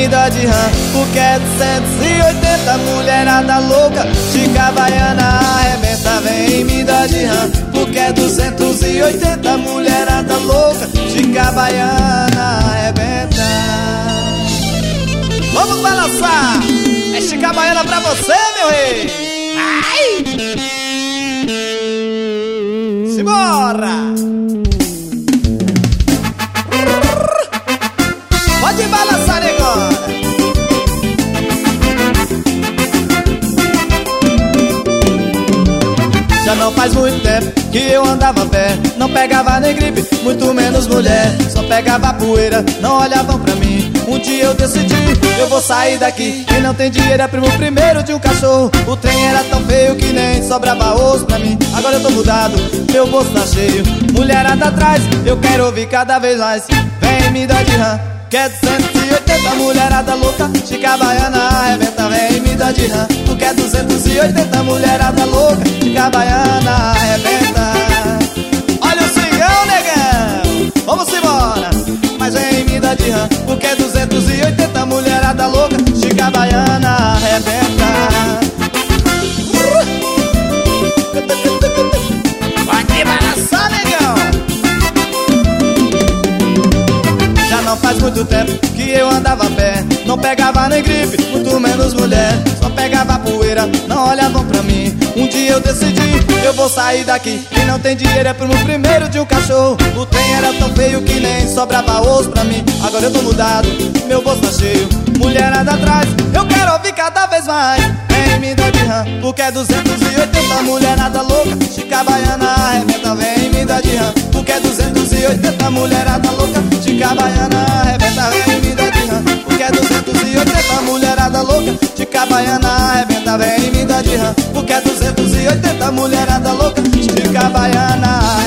me dá de rã, porque é 280, mulherada louca, Chica Baiana arrebenta. Vem me dá de rã, porque é 280, mulherada louca, Chica Baiana arrebenta. Vamos balançar, é Chica Baiana pra você, meu rei. Ai! Simbora! Pode balançar agora. Já não faz muito tempo que eu andava a pé, não pegava nem gripe, muito menos mulher. Só pegava poeira, não olhavam pra mim. Um dia eu decidi, eu vou sair daqui. Quem não tem dinheiro é primo primeiro de um cachorro. O trem era tão feio que nem sobrava osso pra mim. Agora eu tô mudado, meu bolso tá cheio. Mulherada atrás, eu quero ouvir cada vez mais. Vem me dar de rã, que é 280, mulherada louca, Chica Baiana arrebenta. Vem me dar de rã, porque é 280, mulherada louca, Chica Baiana arrebenta. Olha o swingão, negão, vamos embora. Mas vem me dar de rã, porque é 280, mulherada louca, Chica Baiana arrebenta. Pode balançar, negão. Já não faz muito tempo que eu andava a pé, não pegava nem gripe, muito menos mulher. Só pegava poeira, não olhavam pra mim. Um dia eu decidi, eu vou sair daqui. Quem não tem dinheiro é primo primeiro de um cachorro. O trem era tão feio que nem sobrava osso pra mim. Agora eu tô mudado, meu bolso tá cheio. Mulherada atrás, eu quero ouvir cada vez mais. Vem me dar de rã, porque é 280, mulherada louca, Chica Baiana arrebenta. Vem me dar de rã, porque é 280, mulherada louca, Chica Baiana arrebenta. Vem me dar de rã, porque é 280, mulherada louca, Chica Baiana arrebenta. Vem me dar de rã, porque é 280, mulherada louca, Chica Baiana